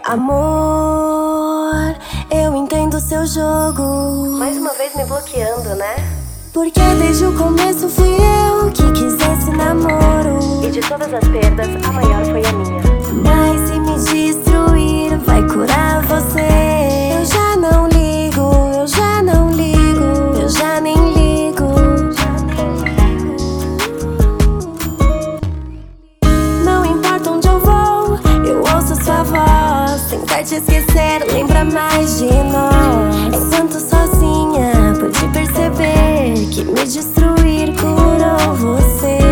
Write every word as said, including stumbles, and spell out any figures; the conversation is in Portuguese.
Amor, eu entendo seu jogo. Mais uma vez me bloqueando, né? Porque desde o começo fui eu que quis esse namoro. E de todas as perdas, a maior foi a minha. Mas se me destruir, vai curar você. Eu já não ligo, eu já não ligo, eu já nem ligo. Não importa onde eu vou, eu ouço sua voz. Tentar te esquecer, lembra mais de nós. Enquanto sozinha pude perceber que me destruir curou você.